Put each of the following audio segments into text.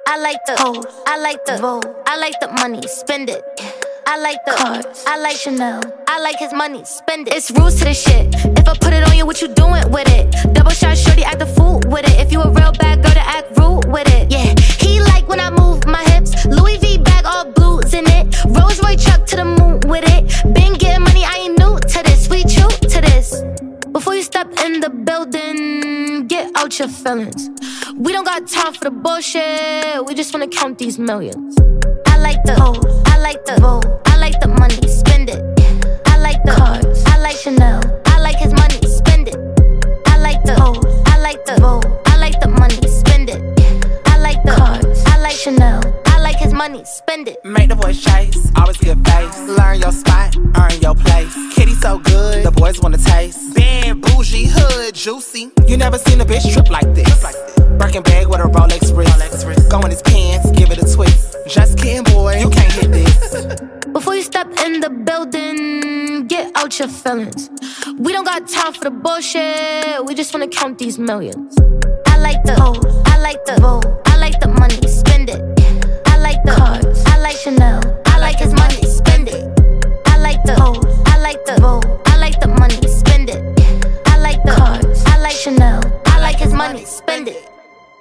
I like the hoes, I like the Vogue, I like the money, spend it. I like the cars, I like Chanel, I like his money, spend it. It's rules to this shit. If I put it on you, what you doing with it? Double shot shorty, act the fool with it. If you a real bad girl, to act rude with it. Yeah, he like when I move my hips. Louis V bag, all blues in it. Rolls Royce truck to the moon with it. Been getting money, I ain't new to this. We true to this. Before you step in the building, get out your feelings. We don't got time for the bullshit. We just wanna count these millions. I like the hoes, I like the Vogue, I like the money, spend it. I like the cars, I like Chanel, I like his money, spend it. I like the hoes, I like the Vogue, I like the money, spend it. I like the cars, I like Chanel, I like his money, spend it. Make the boys chase, always give face. Learn your spot, earn your place. Kitty so good, the boys wanna taste. Bad, bougie, hood, juicy. You never seen a bitch trip like this. Birkin bag with a Rolex wrist. Go in his pants, give it a twist. Just kidding, boy, you can't hit this. Before you step in the building, get out your feelings. We don't got time for the bullshit. We just wanna count these millions. I like the hoes, I like the Vogue, I like the money, spend it. I like the cars, I like Chanel, I like his money, spend it. I like the hoes, I like the Vogue, I like the money, spend it. I like the cars, I like Chanel, I like his money, spend it.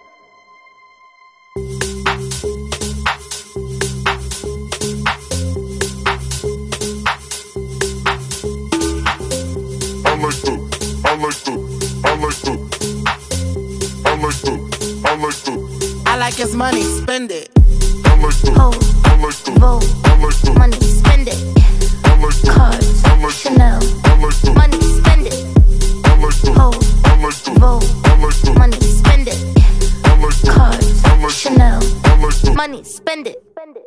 I like his money, spend it. Hoes, Vogue, money, spend it. Cars, Chanel, money, spend it. Hoes, Vogue, money, spend it. Cars, Chanel, money, spend it.